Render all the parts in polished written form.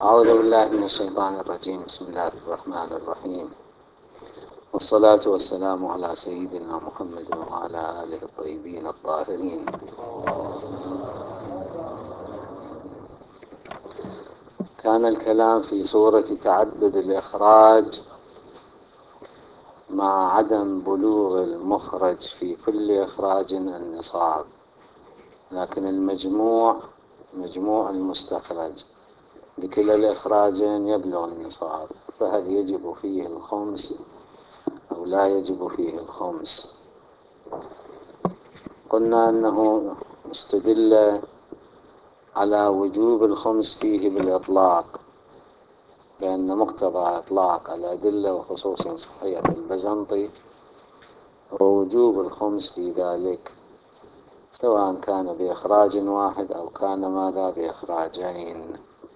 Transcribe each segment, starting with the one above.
أعوذ بالله من الشيطان الرجيم. بسم الله الرحمن الرحيم، والصلاة والسلام على سيدنا محمد وعلى آله الطيبين الطاهرين. كان الكلام في صورة تعدد الإخراج مع عدم بلوغ المخرج في كل إخراج النصاب، لكن مجموع المستخرج بكلا الإخراجين يبلغ النصاب، فهل يجب فيه الخمس أو لا يجب فيه الخمس؟ قلنا أنه استدل على وجوب الخمس فيه بالإطلاق، لأن مقتضى إطلاق الأدلة وخصوصا صحيح البزنطي ووجوب الخمس في ذلك، سواء كان بإخراج واحد أو كان ماذا بإخراجين.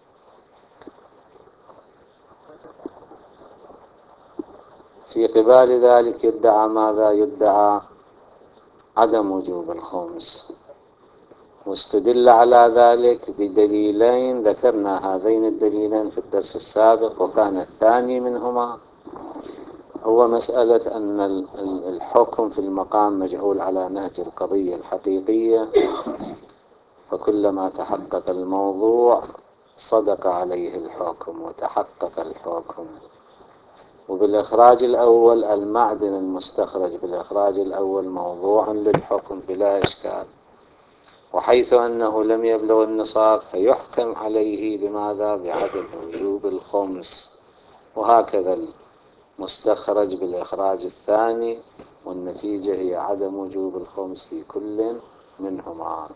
في قبال ذلك يدعى عدم وجوب الخمس، واستدل على ذلك بدليلين ذكرنا هذين الدليلين في الدرس السابق، وكان الثاني منهما هو مسألة أن الحكم في المقام مجعول على نهج القضية الحقيقية، فكلما تحقق الموضوع صدق عليه الحكم وتحقق الحكم. وبالإخراج الأول المعدن المستخرج بالإخراج الأول موضوع للحكم بلا إشكال، وحيث أنه لم يبلغ النصاب فيحكم عليه بماذا؟ بعدم وجوب الخمس. وهكذا المستخرج بالإخراج الثاني، والنتيجة هي عدم وجوب الخمس في كل منهما.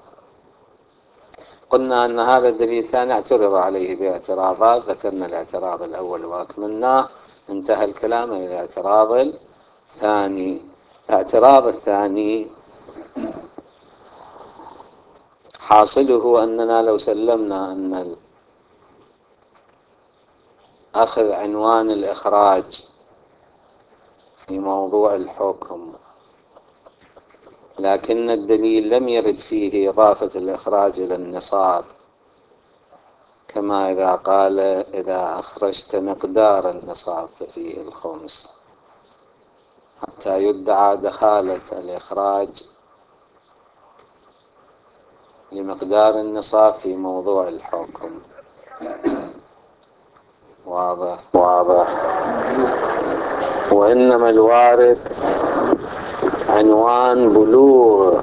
قلنا أن هذا الدليل الثاني اعترض عليه باعتراضات، ذكرنا الاعتراض الأول وأكملناه، انتهى الكلام إلى الاعتراض الثاني. الاعتراض الثاني حاصله أننا لو سلمنا أن أخذ عنوان الإخراج في موضوع الحكم، لكن الدليل لم يرد فيه إضافة الإخراج إلى النصاب، كما إذا قال إذا أخرجت مقدار النصاب ففيه الخمس، حتى يدعى دخالة الإخراج لمقدار النصاب في موضوع الحكم. واضح؟ وإنما الوارد عنوان بلوغ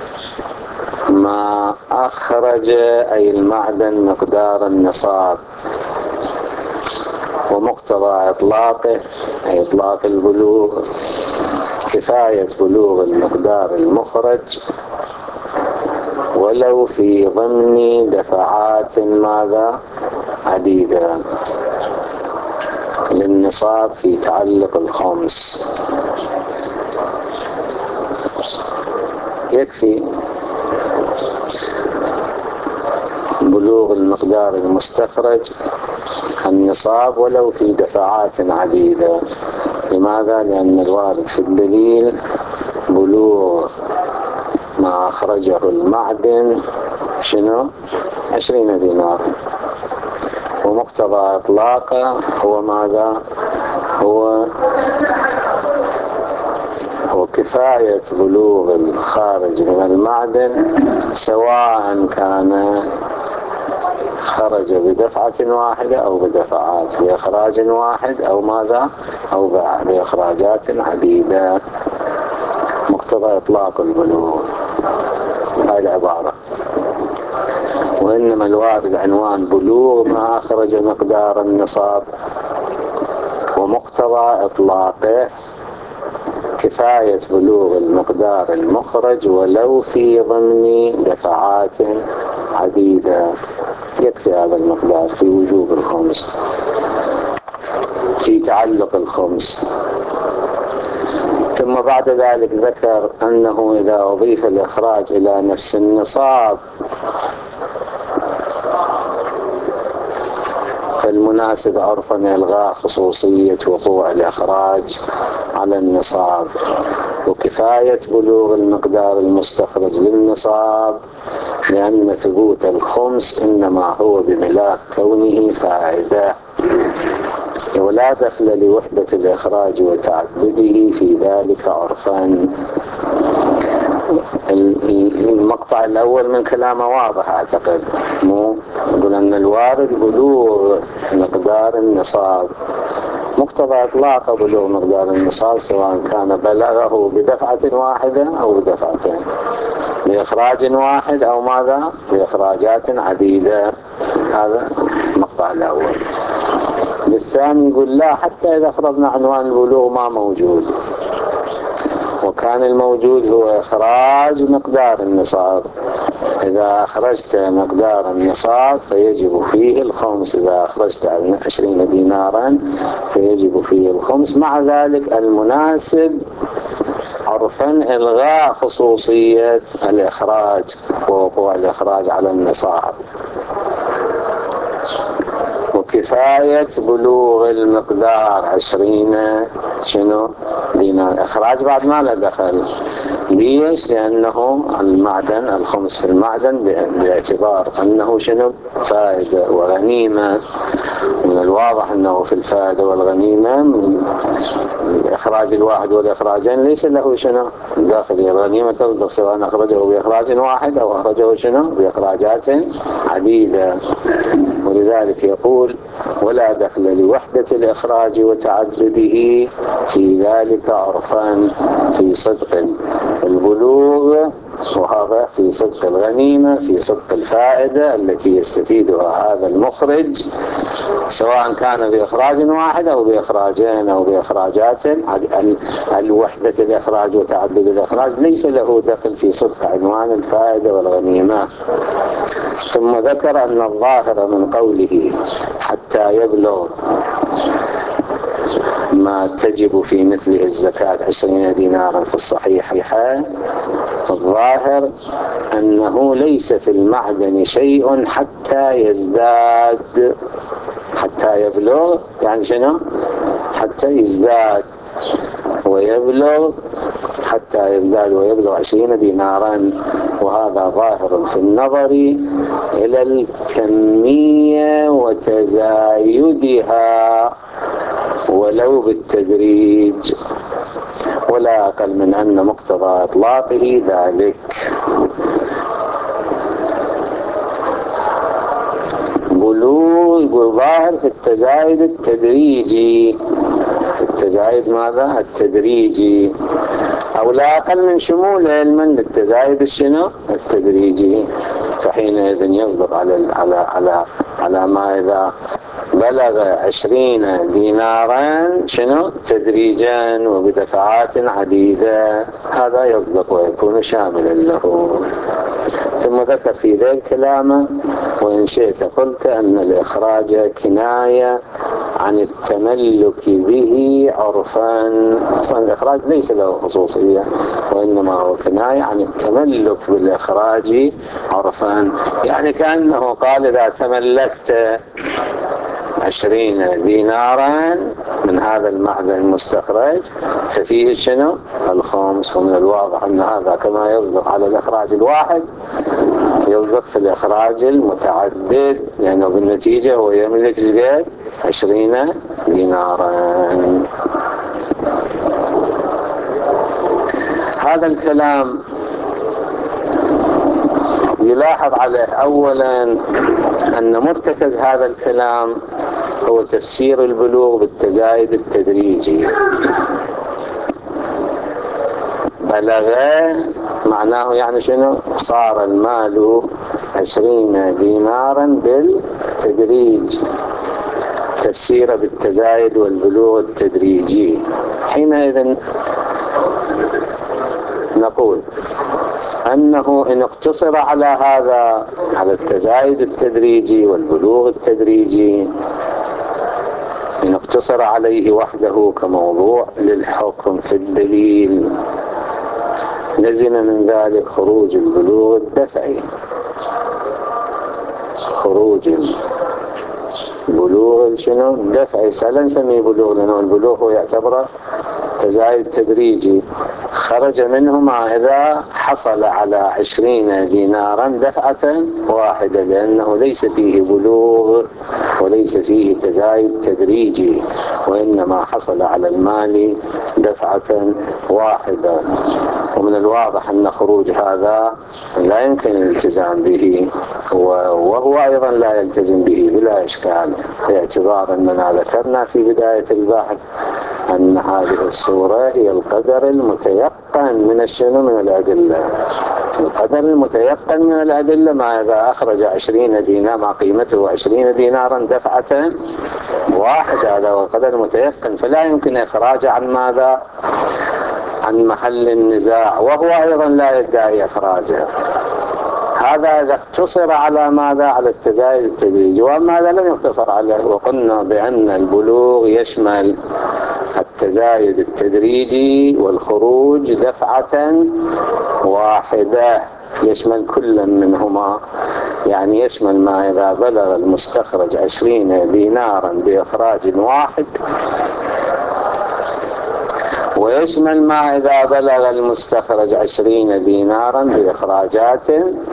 ما أخرج أي المعدن مقدار النصاب، ومقتضى إطلاقه أي إطلاق البلوغ كفاية بلوغ المقدار المخرج ولو في ضمن دفعات ماذا عديدة للنصاب في تعلق الخمس. يكفي بلوغ المقدار المستخرج النصاب ولو في دفعات عديدة. لماذا؟ لأن الوارد في الدليل بلوغ ما أخرجه المعدن 20 دينار، ومقتضى إطلاقه هو ماذا؟ هو كفاية بلوغ الخارج من المعدن، سواء كان خرج بدفعة واحدة أو بدفعات، بإخراج واحد أو ماذا؟ أو بإخراجات عديدة. مقتضى إطلاق البلوغ هاي العبارة. وإنما الوارد عنوان بلوغ ما أخرج مقدار النصاب، ومقتضى إطلاقه كفاية بلوغ المقدار المخرج ولو في ضمن دفعات عديدة. يكفي هذا المقدار في وجوب الخمس، في تعلق الخمس. ثم بعد ذلك ذكر أنه إذا أضيف الإخراج إلى نفس النصاب فالمناسب عرفا إلغاء خصوصية وقوع الإخراج على النصاب، وكفاية بلوغ المقدار المستخرج للنصاب لأن ثبوت الخمس إنما هو بملاك كونه فاعدة، ولا دخل لوحدة الإخراج وتعدده في ذلك عرفا. المقطع الأول من كلامه واضح أعتقد، مو يقول أن الوارد بلوغ مقدار النصاب، مقتضى إطلاق بلوغ مقدار النصاب سواء كان بلغه بدفعة واحدة أو بدفعتين، بإخراج واحد أو ماذا بإخراجات عديدة. هذا المقطع الأول. بالثاني يقول لا، حتى إذا فرضنا عنوان البلوغ ما موجود، وكان الموجود هو إخراج مقدار النصاب، إذا أخرجت مقدار النصاب فيجب فيه الخمس، إذا أخرجت 20 دينارا فيجب فيه الخمس. مع ذلك المناسب عرفا إلغاء خصوصية الإخراج ووقوع الإخراج على النصاب، وكفاية بلوغ المقدار 20 دينار. إخراج بعد ما له دخل. ليش؟ لأنه المعدن الخمس في المعدن باعتبار أنه فائدة وغنيمة، من الواضح أنه في الفائدة والغنيمة من الإخراج الواحد والإخراجين ليس له داخل. الغنيمة تصدق سواء أخرجه بإخراج واحد أو أخرجه بإخراجات عديدة. ولذلك يقول ولا دخل لوحدة الإخراج وتعدده في ذلك عرفان، في صدق البلوغ، وهذا في صدق الغنيمة، في صدق الفائدة التي يستفيدها هذا المخرج سواء كان بإخراج واحد أو بإخراجين أو بإخراجات. الوحدة الإخراج وتعدد الإخراج ليس له دخل في صدق عنوان الفائدة والغنيمة. ثم ذكر أن الظاهر من قوله حتى يبلغ ما تجب في مثله الزكاة 20 دينارا في الصحيحة، الظاهر أنه ليس في المعدن شيء حتى يزداد. حتى يبلغ يعني حتى يزداد ويبلغ، حتى يزداد ويبلغ 20 دينارا. وهذا ظاهر في النظر إلى الكمية وتزايدها ولو بالتدريج، ولا أقل من أن مقتضى إطلاقه ذلك. يقول ظاهر في التزايد التدريجي. التزايد ماذا؟ التدريجي، أو لا أقل من شمول علما للتزايد التدريجي. فحينئذ يصدق على ما إذا بلغ 20 دينارا تدريجا وبدفعات عديدة، هذا يصدق ويكون شاملا له. ثم ذكر في ذلك الكلام وإن شئت قلت أن الإخراج كناية عن التملك به عرفا. أصلا الإخراج ليس له خصوصية، وإنما هو كناية عن التملك بالإخراج عرفا. يعني كأنه قال إذا تملكت 20 دينارا من هذا المعدن المستخرج ففيه الخمس. ومن الواضح أن هذا كما يصدق على الإخراج الواحد يصدق في الإخراج المتعدد، لأنه بالنتيجة هو يملك زيادة 20 دينارا. هذا الكلام يلاحظ عليه أولا أن مرتكز هذا الكلام هو تفسير البلوغ بالتزايد التدريجي. بلغ معناه يعني صار المال 20 دينارا بالتدريج، تفسيره بالتزايد والبلوغ التدريجي. حينئذ نقول أنه إن اقتصر على هذا، على التزايد التدريجي والبلوغ التدريجي، إن اقتصر عليه وحده كموضوع للحكم في الدليل، لزم من ذلك خروج البلوغ الدفعي. خروج البلوغ الدفعي، سألا نسميه بلوغ لأنه البلوغ هو يعتبر تزايد تدريجي. خرج منهما إذا حصل على 20 دينارا دفعة واحدة، لأنه ليس فيه بلوغ وليس فيه تزايد تدريجي، وإنما حصل على المال دفعة واحدة. ومن الواضح أن خروج هذا لا يمكن الالتزام به، وهو أيضا لا يلتزم به بلا إشكال، باعتبار أننا ذكرنا في بداية البحث أن هذه الصورة هي القدر المتيقن من الشنو من الأدلة. القدر المتيقن من الأدلة ما إذا أخرج 20 دينار ما قيمته 20 دينارا دفعة واحدة، هذا هو القدر المتيقن، فلا يمكن إخراجه عن ماذا؟ عن محل النزاع، وهو أيضا لا يدعي إخراجه. هذا إذا اقتصر على ماذا؟ على التزايد التدريجي، وأما هذا لم يقتصر عليه، وقلنا بأن البلوغ يشمل التزايد التدريجي والخروج دفعة واحدة، يشمل كل منهما، يعني يشمل ما إذا بلغ المستخرج 20 دينارا بإخراج واحد، ويشمل ما إذا بلغ المستخرج 20 دينارا بإخراجات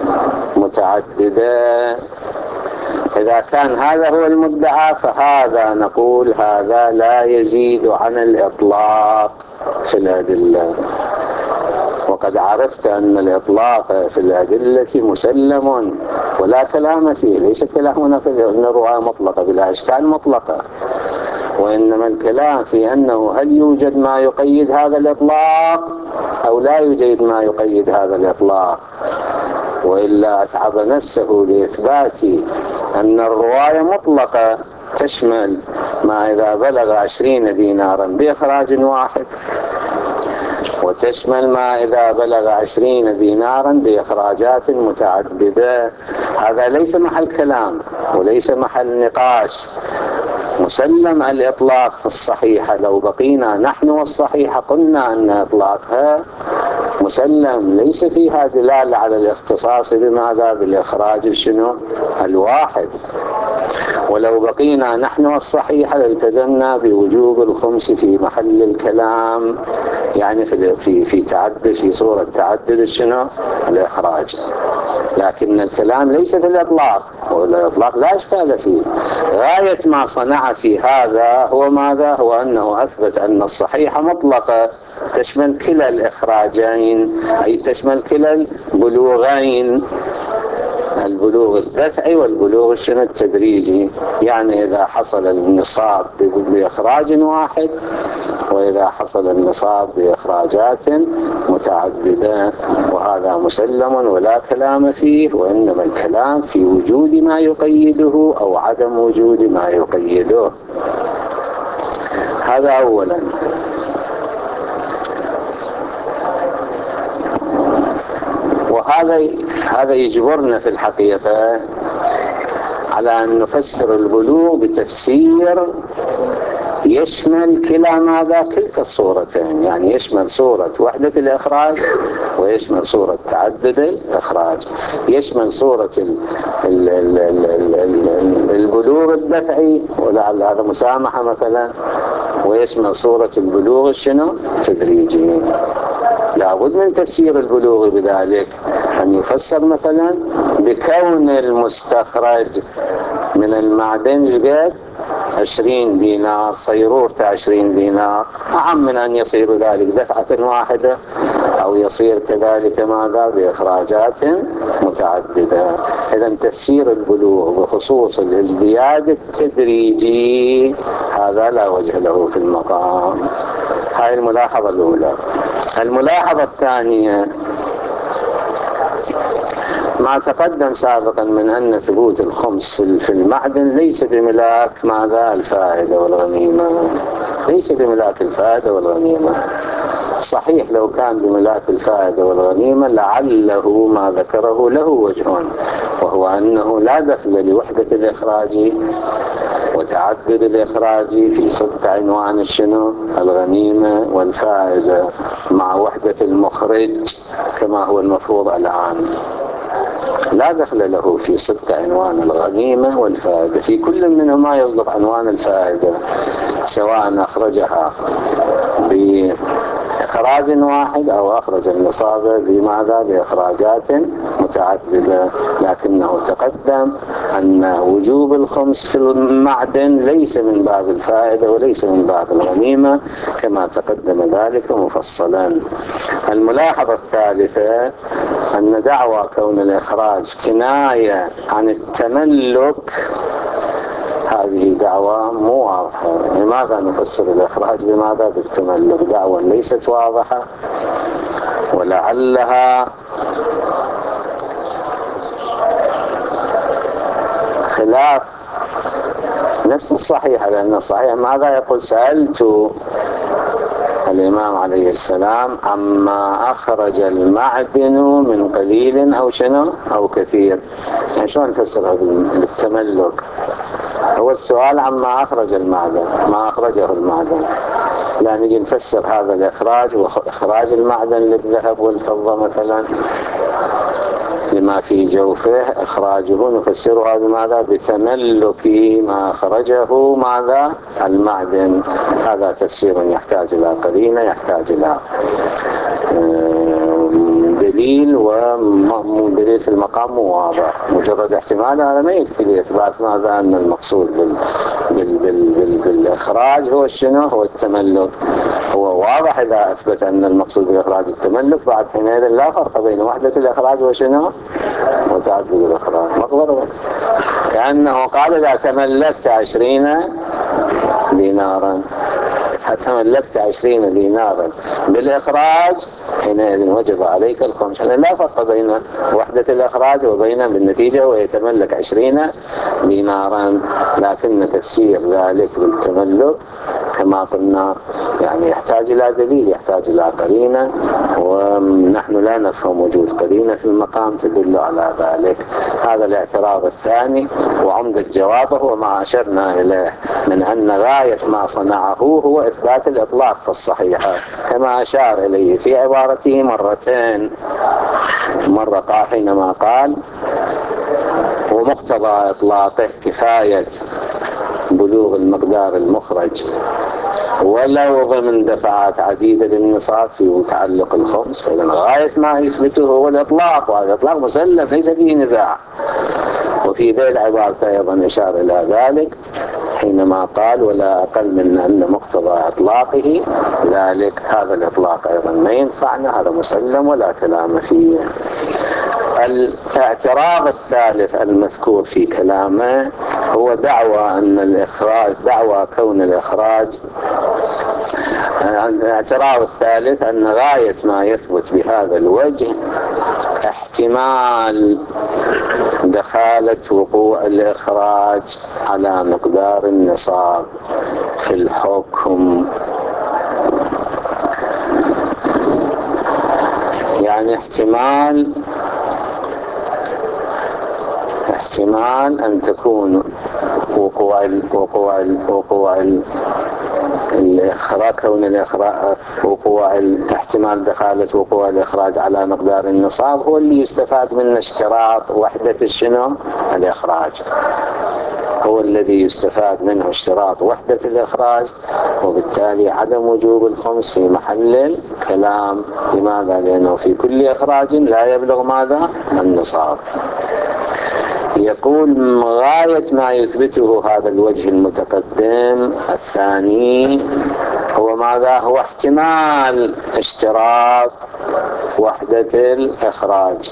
متعددة. إذا كان هذا هو المدعى فهذا نقول هذا لا يزيد عن الإطلاق في الأدلة، وقد عرفت أن الإطلاق في الأدلة مسلم ولا كلام فيه، ليس كلامنا في أن الرواية مطلقة بلا إشكال مطلقة، وإنما الكلام في أنه هل يوجد ما يقيد هذا الإطلاق أو لا يوجد ما يقيد هذا الإطلاق، وإلا أتعب نفسه لإثبات أن الرواية مطلقة تشمل ما إذا بلغ 20 دينارا بإخراج واحد، وتشمل ما إذا بلغ 20 دينارا بإخراجات متعددة. هذا ليس محل كلام وليس محل نقاش، مسلم الإطلاق في الصحيحة. لو بقينا نحن والصحيحة قلنا أن إطلاقها مسلم ليس فيها دلالة على الاختصاص بماذا؟ بالإخراج شنو؟ الواحد. ولو بقينا نحن والصحيحة التزمنا بوجوب الخمس في محل الكلام، يعني في تعدد، في صورة تعدد شنو؟ الإخراج. لكن الكلام ليس في الإطلاق، والإطلاق لا إشكال فيه. غاية ما صنع في هذا هو ماذا؟ هو أنه أثبت أن الصحيحة مطلقة تشمل كلا الإخراجين، أي تشمل كلا البلوغين، البلوغ الدفعي والبلوغ الشنو التدريجي، يعني إذا حصل النصاب بإخراج واحد، وإذا حصل النصاب بإخراجات متعددة، وهذا مسلم ولا كلام فيه، وإنما الكلام في وجود ما يقيده أو عدم وجود ما يقيده. هذا أولا. وهذا يجبرنا في الحقيقة على أن نفسر البلوغ بتفسير يشمل كلا ماذا؟ كلتا الصورتين، يعني يشمل صورة وحدة الإخراج ويشمل صورة تعدد الإخراج، يشمل صورة البلوغ الدفعي ولعل هذا مسامحة مثلا، ويشمل صورة البلوغ الشنو؟ تدريجي. لابد من تفسير البلوغ بذلك، أن يفسر مثلا بكون المستخرج من المعدن جديد 20 دينار، صيرورته 20 دينار، أعم من أن يصير ذلك دفعة واحدة، أو يصير كذلك ماذا؟ بإخراجات متعددة. إذا تفسير البلوغ بخصوص الازدياد التدريجي هذا لا وجه له في المقام. هاي الملاحظة الأولى. الملاحظة الثانية ما تقدم سابقا من أن ثبوت الخمس في المعدن ليس بملاك ماذا؟ الفائدة والغنيمة، ليس بملاك الفائدة والغنيمة. صحيح لو كان بملاك الفائدة والغنيمة لعله ما ذكره له وجه، وهو أنه لا دخل لوحدة الإخراج وتعدد الإخراج في صدق عنوان الشنو؟ الغنيمة والفائدة مع وحدة المخرج كما هو المفروض الآن، لا دخل له في صدق عنوان الغنيمة والفائدة. في كل منهما يصدق عنوان الفائدة، سواء أخرجها بإخراج بإخراج واحد أو أخرج النصاب بماذا؟ بإخراجات متعددة. لكنه تقدم أن وجوب الخمس في المعدن ليس من باب الفائدة وليس من باب الغنيمة كما تقدم ذلك مفصلا. الملاحظة الثالثة أن دعوى كون الإخراج كناية عن التملك هذه دعوة مو واضحة. لماذا نفسر الإخراج بماذا؟ بالتملك. دعوة ليست واضحة ولعلها خلاف نفس الصحيح، لأن الصحيح ماذا يقول؟ سألت الإمام عليه السلام عما أخرج المعدن من قليل أو شنو أو كثير. يعني شلون نفسرها بالتملك؟ هو السؤال عما أخرج المعدن، ما أخرجه المعدن. لا نجي نفسر هذا الإخراج وإخراج المعدن للذهب والفضة مثلا لما في جوفه إخراجه نفسرها بماذا؟ بتملك ما أخرجه ماذا؟ المعدن. هذا تفسير يحتاج إلى قرينة، يحتاج إلى دليل، ودليل في المقام مو واضح. مجرد احتمال هذا ما يكفي لإثبات ماذا؟ أن المقصود بالإخراج هو شنو؟ هو التملك. هو واضح إذا أثبت أن المقصود بالإخراج التملك، بعد حينئذ لا فرق بين وحدة الإخراج وشنو؟ وتعدد الإخراج. مقبرة كأنه قال إذا تملكت 20 دينارا، تملكت 20 دينارا بالإخراج حينئذ وجب عليك الخمس. لا فرق بين وحدة الإخراج وبين بالنتيجة ويتملك 20 دينارا. لكن تفسير ذلك بالتملك كما قلنا يعني يحتاج إلى دليل، يحتاج إلى قرينة، ونحن لا نفهم وجود قرينة في المقام تدل على ذلك. هذا الاعتراض الثاني، وعمدة جوابه وما أشرنا إليه من أن غاية ما صنعه هو إثبات الإطلاق في الصحيحة، كما أشار إليه في عبارته مرتين. مرة قال حينما قال ومقتضى إطلاقه كفاية بلوغ المقدار المخرج ولو ضمن دفعات عديدة للنصاب في تعلق الخمس، فإذا غاية ما يثبته هو الإطلاق، وهذا الإطلاق مسلم ليس فيه نزاع. وفي ذي العبارة أيضا إشار إلى ذلك حينما قال ولا أقل من أن مقتضى إطلاقه ذلك. هذا الإطلاق أيضا ما ينفعنا، هذا مسلم ولا كلام فيه. الاعتراض الثالث المذكور في كلامه هو دعوى أن الإخراج، دعوى كون الإخراج. الاعتراض الثالث أن غاية ما يثبت بهذا الوجه احتمال دخالة وقوع الإخراج على مقدار النصاب في الحكم. يعني احتمال أن تكون وقوع الإخراج، كون الإخراج وقوع احتمال دخالة وقوع الإخراج على مقدار النصاب هو اللي يستفاد منه اشتراط وحدة الشنو؟ الإخراج. هو الذي يستفاد منه اشتراط وحدة الإخراج، وبالتالي عدم وجوب الخمس في محل الكلام. لماذا؟ لأنه في كل إخراج لا يبلغ ماذا؟ النصاب. يقول غاية ما يثبته هذا الوجه المتقدم الثاني هو ماذا؟ هو احتمال اشتراط وحدة الإخراج،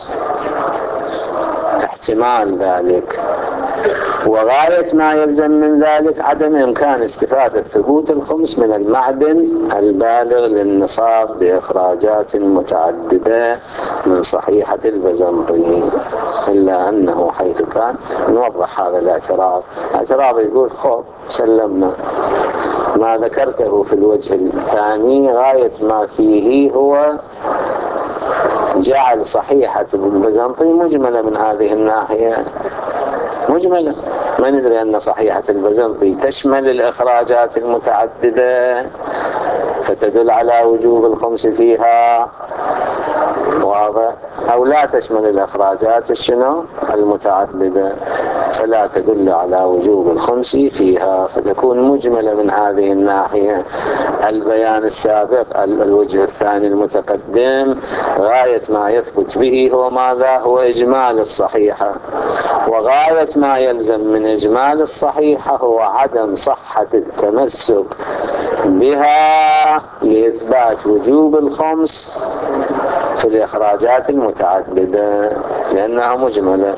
احتمال ذلك. وغاية ما يلزم من ذلك عدم إمكان استفادة ثبوت الخمس من المعدن البالغ للنصاب بإخراجات متعددة من صحيحة البزنطي. إلا أنه حيث كان نوضح هذا الاعتراض يقول خب سلمنا ما ذكرته في الوجه الثاني، غاية ما فيه هو جعل صحيحة البزنطي مجملة من هذه الناحية، مجملة. ما ندري أن صحيحة البزنطي تشمل الإخراجات المتعددة فتدل على وجوب الخمس فيها، واضح، أو لا تشمل الإخراجات الشنو؟ المتعددة. فلا تدل على وجوب الخمس فيها، فتكون مجملة من هذه الناحية. البيان السابق الوجه الثاني المتقدم غاية ما يثبت به هو ماذا؟ هو إجمال الصحيحة، وغاية ما يلزم من إجمال الصحيحة هو عدم صحة التمسك بها لإثبات وجوب الخمس في الإخراجات المتعددة لأنها مجملة.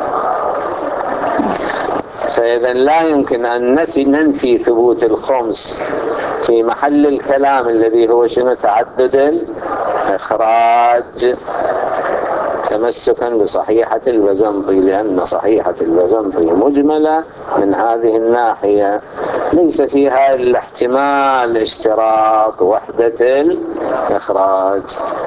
فإذا لا يمكن أن ننفي ثبوت الخمس في محل الكلام الذي هو شنو؟ تعدد الإخراج، تمسكا بصحيحة البزنطي، لأن صحيحة البزنطي مجملة من هذه الناحية، ليس فيها إلا احتمال اشتراط وحدة الإخراج،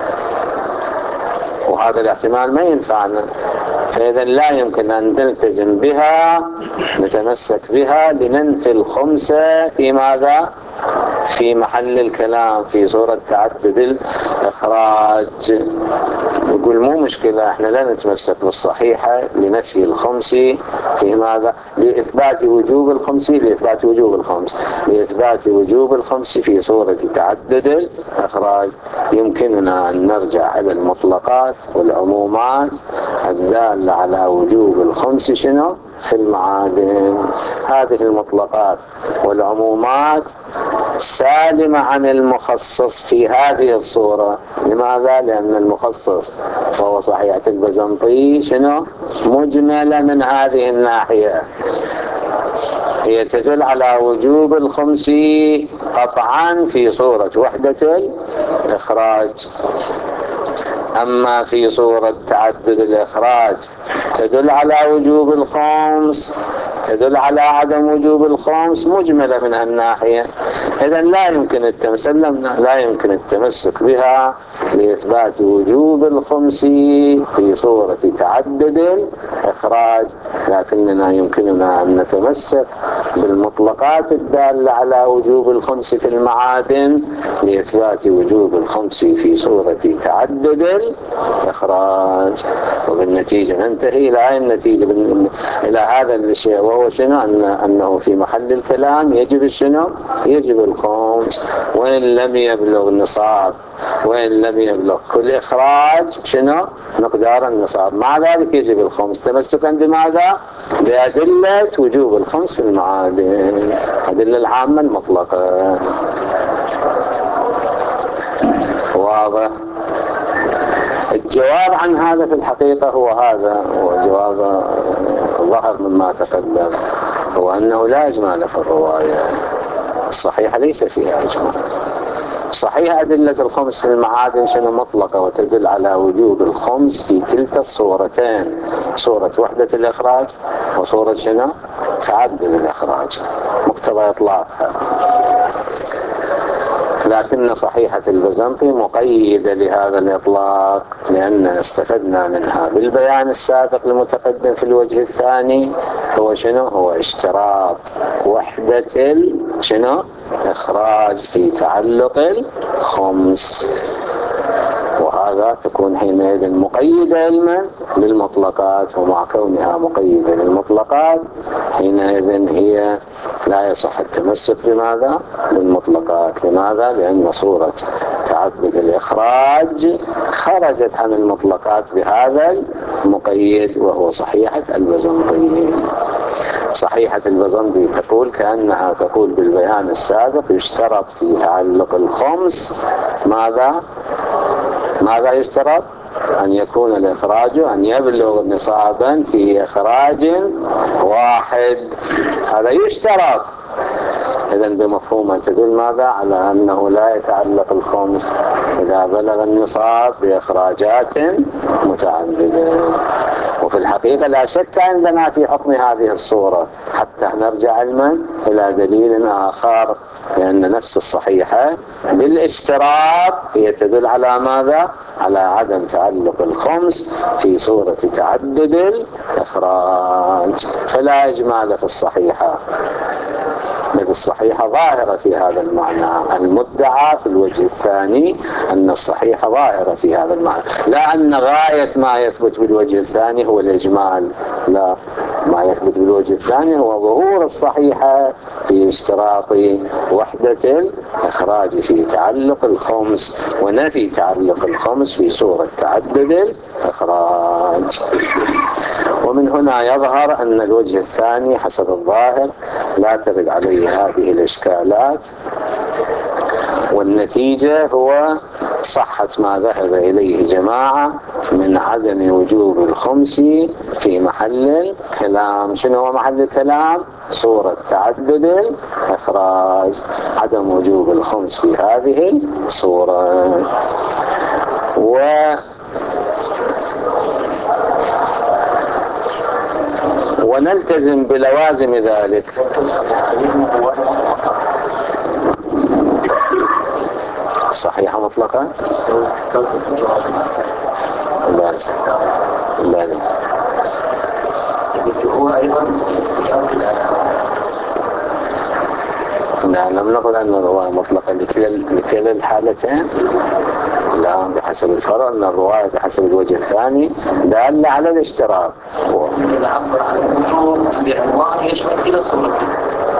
وهذا الاحتمال ما ينفعنا. فإذا لا يمكن أن نلتزم بها نتمسك بها لننفي الخمسة في ماذا؟ في محل الكلام في صورة تعدد الإخراج. يقول مو مشكلة، احنا لا نتمسك بالصحيحة لنفي الخمس في ماذا؟ لإثبات وجوب الخمس، لإثبات وجوب الخمس، لإثبات وجوب الخمس في صورة تعدد الإخراج. يمكننا أن نرجع على المطلقات والعمومات الدالة على وجوب الخمس شنو؟ في المعادن. هذه المطلقات والعمومات سالمة عن المخصص في هذه الصورة. لماذا؟ لأن المخصص وهو صحيحة البزنطي شنو؟ مجملة من هذه الناحية، هي تدل على وجوب الخمس قطعا في صورة وحدة الإخراج. أما في صورة تعدد الإخراج تدل على وجوب الخمس، تدل على عدم وجوب الخمس، مجملة من الناحية. إذن لا يمكن التمسك بها لإثبات وجوب الخمس في صورة تعدد الإخراج، لكننا يمكننا أن نتمسك بالمطلقات الدالة على وجوب الخمس في المعادن لإثبات وجوب الخمس في صورة تعدد الإخراج. وبالنتيجة ننتهي إلى النتيجة إلى هذا الشيء، وهو شنو؟ أنه في محل الكلام يجب شنو؟ يجب الخمس، وإن لم يبلغ النصاب، وإن لم يبلغ كل إخراج شنو؟ مقدار النصاب، مع ذلك يجب الخمس تمسكا بماذا؟ بأدلة وجوب الخمس في المعادن، أدلة العامة المطلقة. واضح؟ الجواب عن هذا في الحقيقة هو هذا، هو جواب ظهر مما تقدم، هو أنه لا إجمال في الرواية الصحيحة، ليس فيها إجمال. صحيح أدلة الخمس في المعادن شنو؟ مطلقة، وتدل على وجوب الخمس في كلتا الصورتين، صورة وحدة الإخراج وصورة شنو؟ تعدد الإخراج، مقتضى إطلاقها. لكن صحيحة البزنطي مقيدة لهذا الإطلاق، لأن استفدنا منها بالبيان السابق المتقدم في الوجه الثاني هو شنو؟ هو اشتراط وحدة شنو؟ إخراج في تعلق الخمس، وهذا تكون حينئذ مقيدة علما للمطلقات، ومع كونها مقيدة للمطلقات حينئذ هي لا يصح التمسك بماذا؟ بالمطلقات. لماذا؟ لأن صورة تعدد الإخراج خرجت عن المطلقات بهذا المقيد، وهو صحيحة البزنطي. صحيحة البزنطي تقول كأنها تقول بالبيان السابق يشترط في تعلق الخمس ماذا يشترط؟ أن يكون الإخراج أن يبلغ نصابا في إخراج واحد، هذا يشترط. إذن بمفهومه تدل ماذا؟ على أنه لا يتعلق الخمس إذا بلغ النصاب بإخراجات متعددة. وفي الحقيقة لا شك عندنا في حكم هذه الصورة، حتى نرجع علما إلى دليل آخر، لأن نفس الصحيحة بالاشتراط هي تدل على ماذا؟ على عدم تعلق الخمس في صورة تعدد الإخراج، فلا إجمال في الصحيحة، بل الصحيحة ظاهرة في هذا المعنى. المدعى في الوجه الثاني أن الصحيحة ظاهرة في هذا المعنى، لا أن غاية ما يثبت بالوجه الثاني هو الإجمال، لا، ما يثبت بالوجه الثاني هو ظهور الصحيحة في اشتراط وحدة الإخراج في تعلق الخمس، ونفي تعلق الخمس في صورة تعدد الإخراج. ومن هنا يظهر أن الوجه الثاني حسب الظاهر لا ترد عليه هذه الإشكالات، والنتيجة هو صحة ما ذهب إليه جماعة من عدم وجوب الخمس في محل الكلام. شنو هو محل الكلام؟ صورة تعدد الإخراج، عدم وجوب الخمس في هذه الصورة. ونلتزم بلوازم ذلك. صحيحة مطلقة؟ بل هو أيضا لا، لم نقل أن الرواية مطلقة لكلا الحالتين. لا، بحسب الفرع أن الرواية بحسب الوجه الثاني دالة على الاشتراك. العبر عن الوجوب بعنوان يشمل كلا الصورتين.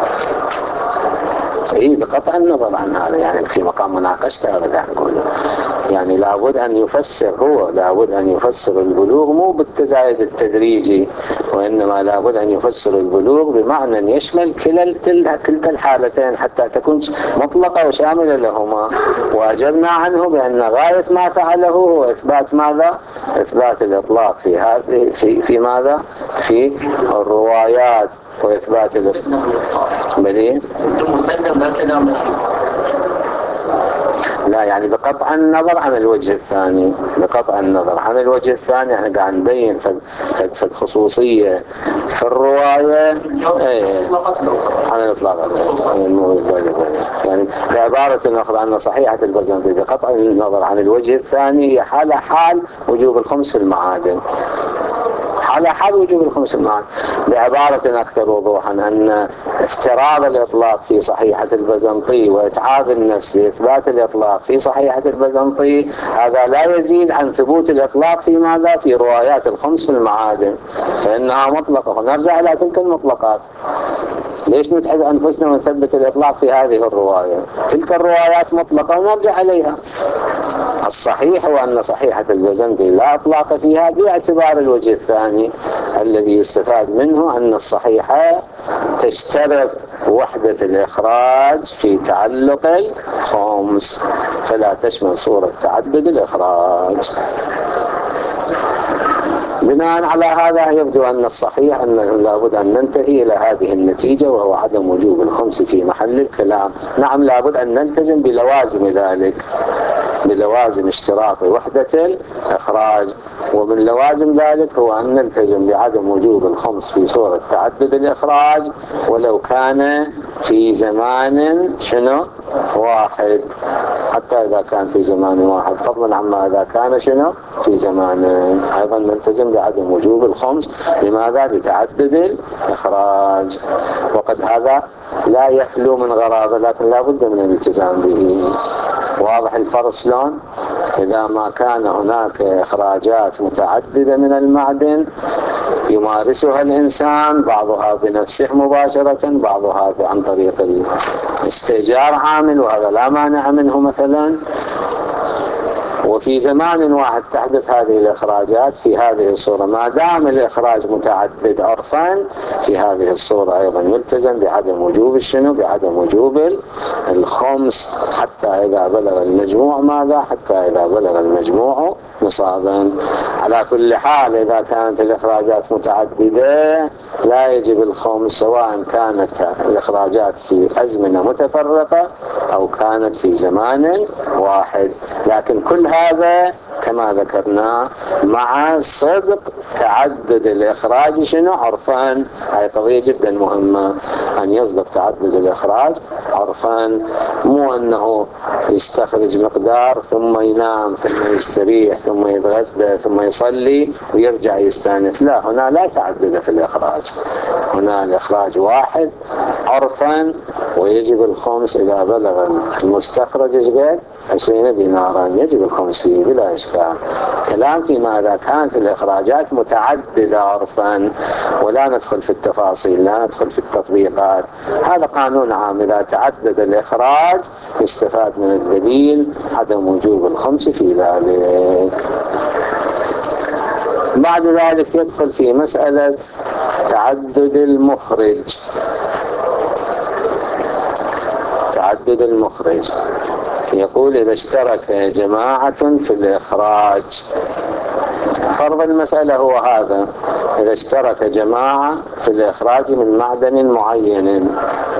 اي بقطع النظر عن هذا، يعني في مقام مناقشته هذا نقول يعني لابد ان يفسر، هو لابد ان يفسر البلوغ مو بالتزايد التدريجي، وانما لابد ان يفسر البلوغ بمعنى يشمل كلتا الحالتين حتى تكون مطلقة وشاملة لهما. واجبنا عنه بان غاية ما فعله هو اثبات ماذا؟ اثبات الاطلاق في هذه في ماذا؟ في الروايات، واثبات بلي لا، يعني بقطع النظر عن الوجه الثاني، بقطع النظر عن الوجه الثاني احنا قاعد نبين فد خصوصية في الرواية عن الإطلاق، يعني بعبارة أخرى أن صحيحة البزنطي بقطع النظر عن الوجه الثاني هي حال وجوب الخمس في المعادن، على حال وجوب الخمس المعاد. بعبارة أكثر وضوحا أن افتراض الإطلاق في صحيحة البزنطي وإتعاب النفس لإثبات الإطلاق في صحيحة البزنطي هذا لا يزيد عن ثبوت الإطلاق في ماذا؟ في روايات الخمس في المعادن، فإنها مطلقة. ونرجع إلى تلك المطلقات. ليش نتعب أنفسنا ونثبت الإطلاق في هذه الرواية؟ تلك الروايات مطلقة ونرجع عليها. الصحيح هو أن صحيحة البزنطي لا إطلاق فيها باعتبار الوجه الثاني الذي يستفاد منه أن الصحيحة تشترط وحدة الإخراج في تعلق الخمس، فلا تشمل صورة تعدد الإخراج. بناء على هذا يبدو أن الصحيح أن لابد أن ننتهي إلى هذه النتيجة، وهو عدم وجوب الخمس في محل الكلام. نعم، لابد أن نلتزم بلوازم ذلك، بلوازم اشتراط وحدة الإخراج. ومن لوازم ذلك هو أن نلتزم بعدم وجوب الخمس في صورة تعدد الإخراج ولو كان في زمان شنو؟ واحد، حتى إذا كان في زمان واحد، فضلا عما إذا كان شنو؟ في زمان. أيضا نلتزم بعدم وجوب الخمس. لماذا؟ لتعدد الإخراج. وقد هذا لا يخلو من غرابة، لكن لا بد من الالتزام به. واضح الفرق شلون؟ إذا ما كان هناك إخراجات متعددة من المعدن يمارسها الإنسان، بعضها بنفسه مباشرة، بعضها عن طريق استئجار عامل، وهذا لا مانع منه مثلا، وفي زمان واحد تحدث هذه الإخراجات في هذه الصورة، ما دام الإخراج متعدد عرفا في هذه الصورة أيضا يلتزم بعدم وجوب الشنو؟ بعدم وجوب الخمس، حتى إذا بلغ المجموع ماذا؟ حتى إذا بلغ المجموع نصابا. على كل حال إذا كانت الإخراجات متعددة لا يجب الخمس، سواء كانت الإخراجات في أزمنة متفرقة أو كانت في زمان واحد. لكن كل هذا كما ذكرنا مع صدق تعدد الإخراج شنو؟ عرفان. هاي قضية جدا مهمة، أن يصدق تعدد الإخراج عرفان، مو أنه يستخرج مقدار ثم ينام ثم يستريح ثم يتغدى ثم يصلي ويرجع يستانف. لا، هنا لا تعدد في الإخراج، هنا الإخراج واحد عرفا ويجب الخمس إذا بلغ المستخرج قد 20 دينارا، يجب الخمس فيه بلا إشكال. كلام فيما إذا كانت الإخراجات متعددة عرفا، ولا ندخل في التفاصيل، لا ندخل في التطبيقات. هذا قانون عام، إذا تعدد الإخراج يستفاد من الدليل عدم وجوب الخمس في ذلك. بعد ذلك يدخل في مسألة تعدد المخرج. تعدد المخرج يقول إذا اشترك جماعة في الإخراج، فرض المسألة هو هذا: إذا اشترك جماعة في الإخراج من معدن معين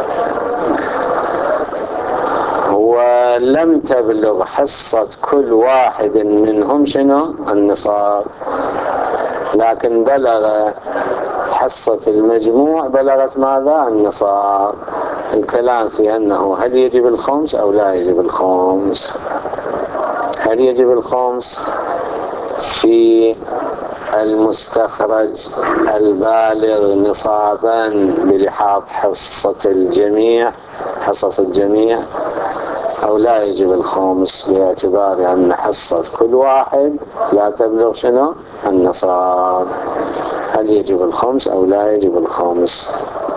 ولم تبلغ حصة كل واحد منهم شنو؟ النصاب، لكن بلغ حصة المجموع بلغت ماذا؟ النصاب. الكلام في أنه هل يجب الخمس أو لا يجب الخمس. هل يجب الخمس في المستخرج البالغ نصابا بلحاظ حصة الجميع، حصص الجميع، أو لا يجب الخمس باعتبار أن حصة كل واحد لا تبلغ شنو؟ النصاب. هل يجب الخمس أو لا يجب الخمس؟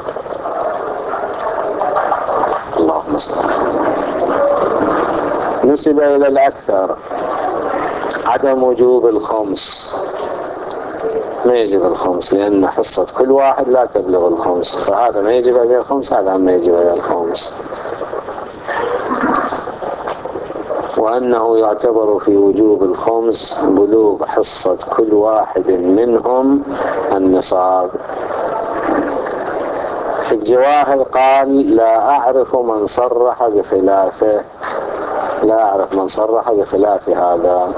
اللهم صل. نسب إلى الأكثر عدم وجوب الخمس، ما يجب الخمس لأن حصة كل واحد لا تبلغ الخمس، فهذا ما يجب عليه الخمس، هذا ما يجب عليه الخمس. وأنه يعتبر في وجوب الخمس بلوغ حصة كل واحد منهم النصاب. في الجواهر قال لا أعرف من صرح بخلافه، لا أعرف من صرح بخلاف هذا،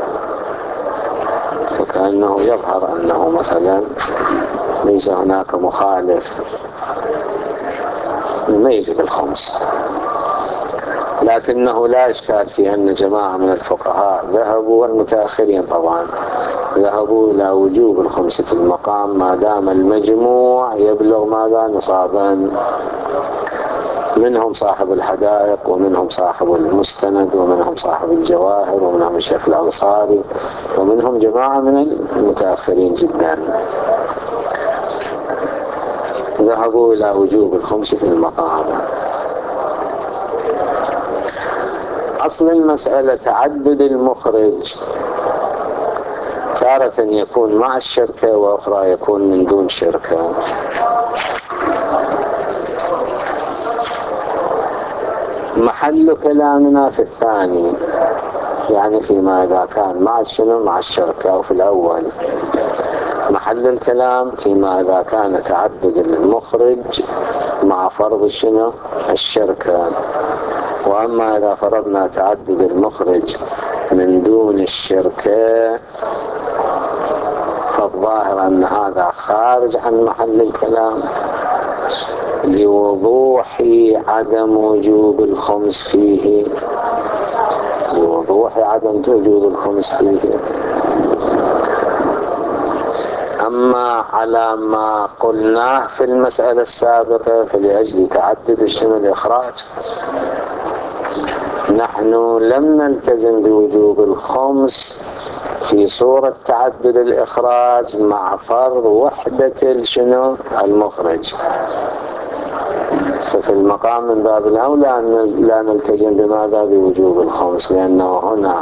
وكأنه يظهر أنه مثلا ليس هناك مخالف، ما يجب الخمس. لكنه لا إشكال في أن جماعة من الفقهاء ذهبوا، والمتأخرين طبعا ذهبوا إلى وجوب الخمس في المقام ما دام المجموع يبلغ ماذا؟ نصابا. منهم صاحب الحدائق، ومنهم صاحب المستند، ومنهم صاحب الجواهر، ومنهم الشيخ الأنصاري، ومنهم جماعة من المتأخرين جدا ذهبوا إلى وجوب الخمس في المقام. أصل المسألة تعدد المخرج، تارة يكون مع الشركة وأخرى يكون من دون شركة. محل كلامنا في الثاني، يعني فيما إذا كان مع الشنو؟ مع الشركة. أو في الأول محل الكلام فيما إذا كان تعدد المخرج مع فرض الشنو؟ الشركة. وأما إذا فرضنا تعدد المخرج من دون الشركة فالظاهر أن هذا خارج عن محل الكلام لوضوح عدم وجوب الخمس فيه، لوضوح عدم وجوب الخمس فيه. أما على ما قلناه في المسألة السابقة فلأجل تعدد الشنو؟ الإخراج، نحن لم نلتزم بوجوب الخمس في صورة تعدد الإخراج مع فرض وحدة الشنو؟ المخرج. ففي المقام من باب الأولى أن لا نلتزم بماذا؟ بوجوب الخمس، لأنه هنا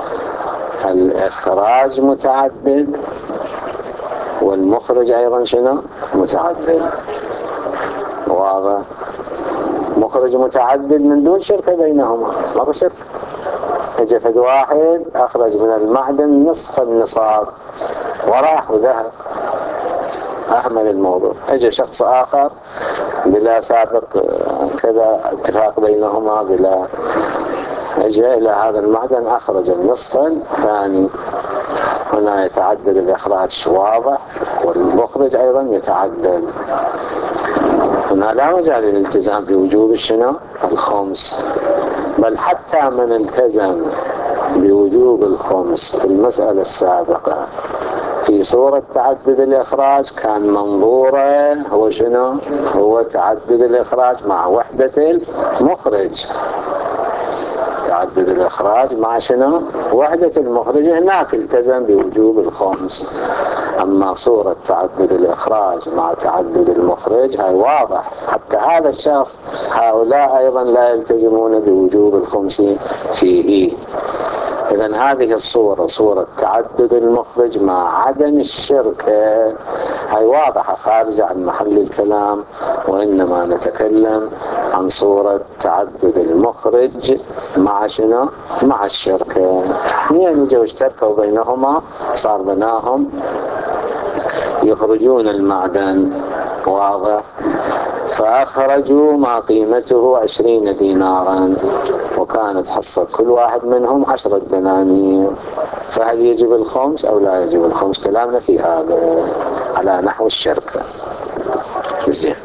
الإخراج متعدد والمخرج أيضا شنو؟ متعدد. واضح؟ مخرج متعدد من دون شركة بينهما، ما في شركة. اجى واحد أخرج من المعدن نصف النصاب وراح وذهب، أهمل الموضوع. اجى شخص آخر بلا سابق كذا اتفاق بينهما، بلا، اجى إلى هذا المعدن أخرج النصف الثاني. هنا يتعدد الإخراج واضح، والمخرج أيضا يتعدد. هنا لا مجال للالتزام بوجوب الشنو؟ الخمس. بل حتى من التزم بوجوب الخمس في المسألة السابقة في صورة تعدد الإخراج كان منظوره هو شنو؟ هو تعدد الإخراج مع وحدة المخرج. تعدد الإخراج مع شنو؟ وحدة المخرج. هناك التزم بوجوب الخمس. أما صورة تعدد الإخراج مع تعدد المخرج هاي واضح، حتى هذا الشخص هؤلاء أيضا لا يلتزمون بوجوب الخمس فيه. إذن هذه الصورة، صورة تعدد المخرج مع عدم الشركة، هاي واضحة خارجة عن محل الكلام، وإنما نتكلم عن صورة تعدد المخرج مع شنو؟ مع الشركة. اثنين يجوا اشتركوا بينهما، صار بناهم يخرجون المعدن، واضح، فأخرجوا ما قيمته 20 دينارا، وكانت حصة كل واحد منهم 10 دنانير. فهل يجب الخمس أو لا يجب الخمس؟ كلامنا في هذا على نحو الشركة. زين.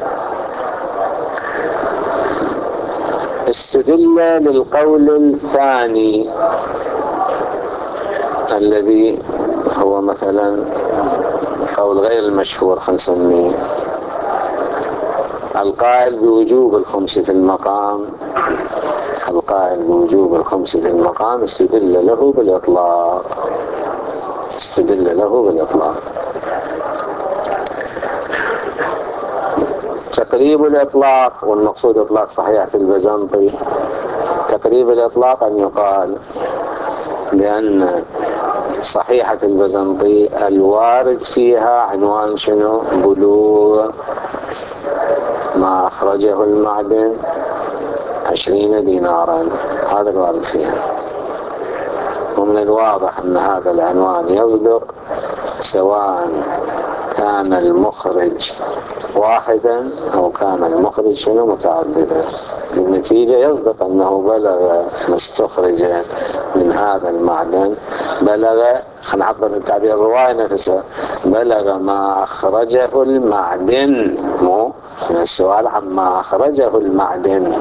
استدل للقول الثاني الذي هو مثلا قول غير المشهور، خلينا نسميه القائل بوجوب الخمس في المقام. القائل بوجوب الخمس في المقام استدل له بالإطلاق. استدل له بالإطلاق. تقريب الإطلاق، والمقصود إطلاق صحيحة البزنطي، تقريب الإطلاق أن يقال بأن صحيحة البزنطي الوارد فيها عنوان شنو؟ بلوغ ما أخرجه المعدن 20 دينارا، هذا الوارد فيها. ومن الواضح أن هذا العنوان يصدق سواء كان المخرج واحدا أو كان المخرج شنو؟ متعددا. بالنتيجة يصدق أنه بلغ ما استخرج من هذا المعدن، بلغ، خلينا نعبر بالتعبير الرواية نفسه، بلغ ما أخرجه المعدن، مو السؤال عما أخرجه المعدن.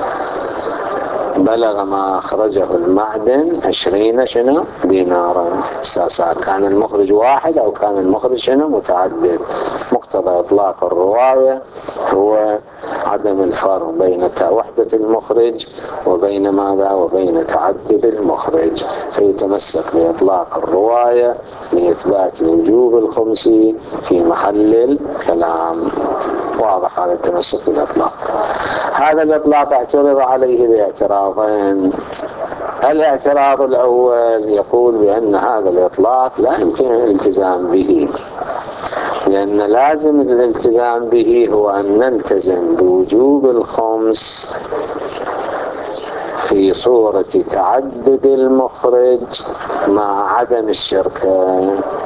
بلغ ما أخرجه المعدن 20 شنو؟ دينارا، سواء كان المخرج واحد أو كان المخرج شنو؟ متعدد. مقتضى إطلاق الرواية هو عدم الفرق بين وحدة المخرج وبين ماذا؟ وبين تعدد المخرج، فيتمسك بإطلاق الرواية لإثبات وجوب الخمس في محل الكلام. واضح هذا التمسك بالإطلاق. هذا الإطلاق اعترض عليه باعتراضين. الاعتراض الأول يقول بأن هذا الإطلاق لا يمكن الالتزام به، لأن لازم الالتزام به هو أن نلتزم بوجوب الخمس في صورة تعدد المخرج مع عدم الشركة.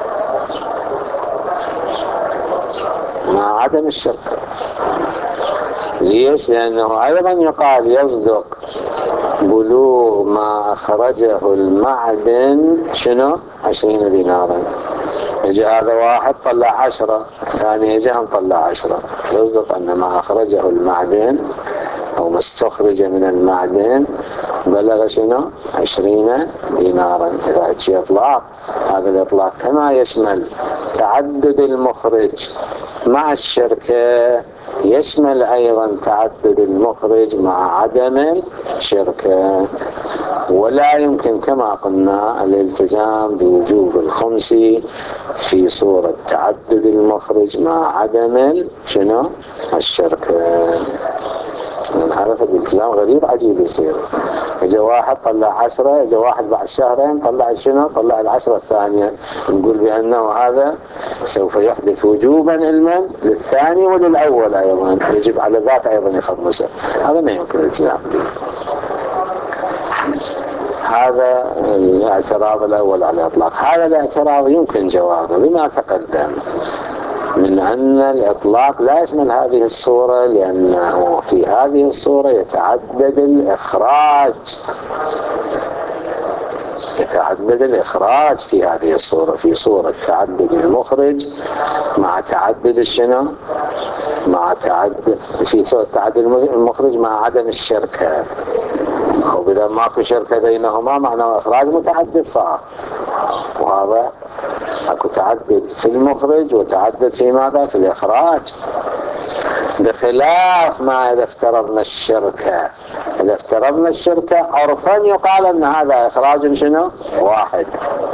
مع عدم الشركة. ليش؟ لأنه أيضا يقال يصدق بلوغ ما أخرجه المعدن شنو؟ 20 دينارا. يجي هذا واحد طلع 10، الثاني يجي هم طلع 10، يصدق أن ما أخرجه المعدن أو ما استخرج من المعدن بلغ شنو؟ 20 دينارا. إذا هاتشي إطلاق، هذا الإطلاق كما يشمل تعدد المخرج مع الشركة يشمل أيضا تعدد المخرج مع عدم الشركة. ولا يمكن كما قلنا الالتزام بوجوب الخمس في صورة تعدد المخرج مع عدم شنو؟ الشركة. من هذا الالتزام غريب عجيب يصير. اجا واحد طلع 10، اجا واحد بعد شهرين طلع شنو؟ طلع 10 الثانية. نقول بأنه هذا سوف يحدث وجوبا علما للثاني وللأول أيضا، يجب على ذات أيضا يخمسه. هذا ما يمكن الالتزام به. هذا الاعتراض الأول على الإطلاق. هذا الاعتراض يمكن جوابه بما تقدم من أن الإطلاق لا يشمل هذه الصورة، لأنه في هذه الصورة يتعدد الإخراج. يتعدد الإخراج في هذه الصورة، في صورة تعدد المخرج مع تعدد الشنو؟ مع تعدد، في صورة تعدد المخرج مع عدم الشركة. وبذا ماكو شركة بينهما معنى إخراج متعدد صار، وهذا اكو تعدد في المخرج وتعدد في ماذا؟ في الإخراج، بخلاف ما إذا افترضنا الشركة. إذا افترضنا الشركة عرفا يقال أن هذا إخراج شنو؟ واحد،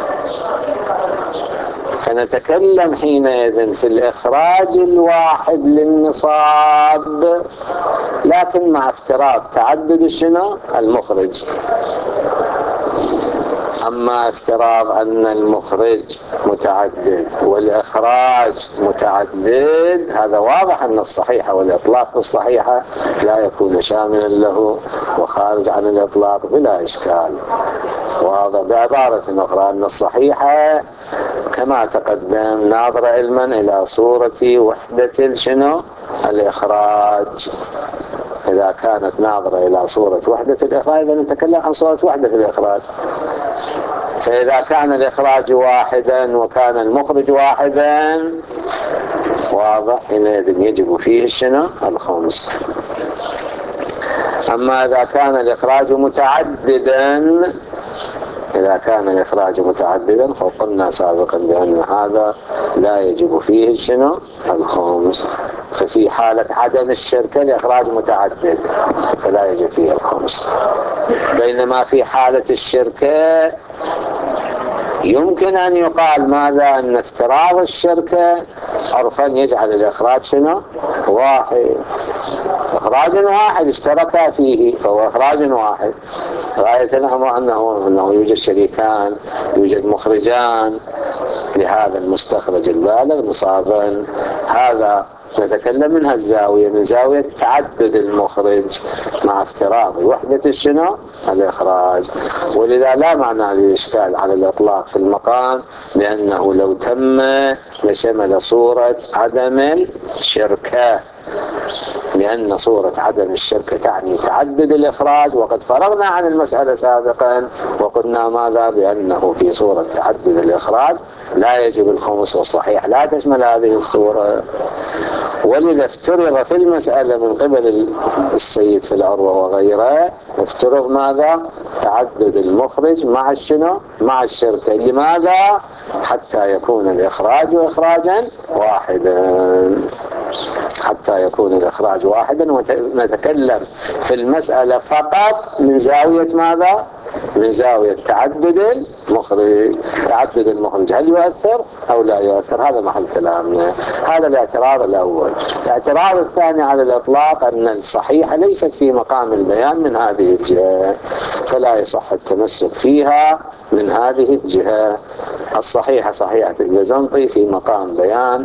فنتكلم حينئذ في الإخراج الواحد للنصاب، لكن مع افتراض تعدد شنو؟ المخرج. أما افتراض أن المخرج متعدد والإخراج متعدد، هذا واضح أن الصحيحة والإطلاق الصحيحة لا يكون شاملا له وخارج عن الإطلاق بلا إشكال. واضح بعبارة أخرى أن الصحيحة كما تقدم ناظر علما إلى صورة وحدة شنو؟ الإخراج. إذا كانت ناظرة إلى صورة وحدة الإخراج إذا نتكلم عن صورة وحدة الإخراج. فإذا كان الإخراج واحدا وكان المخرج واحدا واضح حينئذ يجب فيه شنو؟ الخمس. أما إذا كان الإخراج متعددا، إذا كان الإخراج متعددا فقلنا سابقا بأن هذا لا يجب فيه شنو؟ الخمس. ففي حالة عدم الشركة الإخراج متعدد فلا يجب فيه الخمس، بينما في حالة الشركة يمكن أن يقال ماذا؟ أن افتراض الشركة عرفا يجعل الإخراج شنو؟ واحد، إخراج واحد اشتركا فيه فهو إخراج واحد. غاية الأمر أنه يوجد شريكان، يوجد مخرجان لهذا المستخرج البالغ نصابا. هذا نتكلم من هالزاوية، من زاوية تعدد المخرج مع افتراض وحدة شنو؟ الإخراج. ولذا لا معنى للإشكال على الإطلاق في المقام، لأنه لو تم لشمل صورة عدم الشركة، لأن صورة عدم الشركة تعني تعدد الإخراج، وقد فرغنا عن المسألة سابقا وقلنا ماذا؟ بأنه في صورة تعدد الإخراج لا يجب الخمس، والصحيح لا تشمل هذه الصورة. ولذا افترض في المسألة من قبل السيد في العروة وغيره، افترض ماذا؟ تعدد المخرج مع الشنو؟ مع الشركة. لماذا؟ حتى يكون الإخراج إخراجا واحدا، حتى يكون الإخراج واحدا. ونتكلم في المسألة فقط من زاوية ماذا؟ من زاوية تعدد المخرج. تعدد المخرج هل يؤثر أو لا يؤثر؟ هذا محل كلامنا. هذا الاعتراض الأول. الاعتراض الثاني على الإطلاق أن الصحيحة ليست في مقام البيان من هذه الجهة، فلا يصح التمسك فيها من هذه الجهة. الصحيحة صحيحة البيزنطي في مقام بيان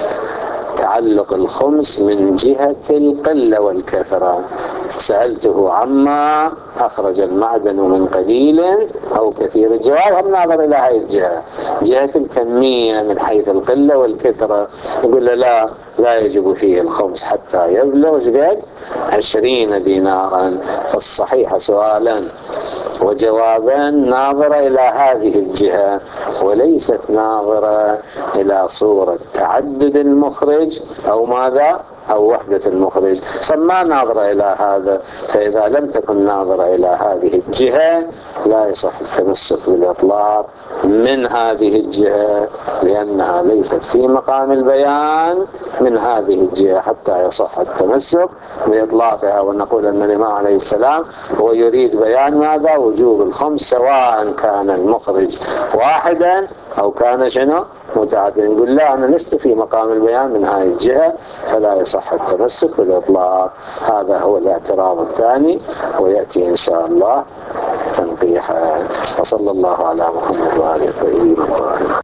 تعلق الخمس من جهة القلة والكثرة. سألته عما أخرج المعدن من قليل أو كثير، الجواب هم ناظر إلى هذه الجهة، جهة الكمية من حيث القلة والكثرة. يقول له لا يجب فيه الخمس حتى يبلغ جدد 20 دينارا. فالصحيح سؤالا وجوابا ناظرة إلى هذه الجهة، وليست ناظرة إلى صورة تعدد المخرج أو ماذا؟ أو وحدة المخرج. ما ناظرة إلى هذا. فإذا لم تكن ناظرة إلى هذه الجهة لا يصح التمسك بالإطلاق من هذه الجهة، لأنها ليست في مقام البيان من هذه الجهة حتى يصح التمسك بإطلاقها. ونقول أن الإمام عليه السلام هو يريد بيان ماذا؟ وجوب الخمس سواء كان المخرج واحدا أو كان شنو؟ متعدد. نقول لا، أنا لست في مقام البيان من هذه الجهة فلا يصح التمسك بالإطلاق. هذا هو الاعتراض الثاني، ويأتي إن شاء الله تنقيحا. وصلى الله على محمد وآله الطيبين الطاهرين.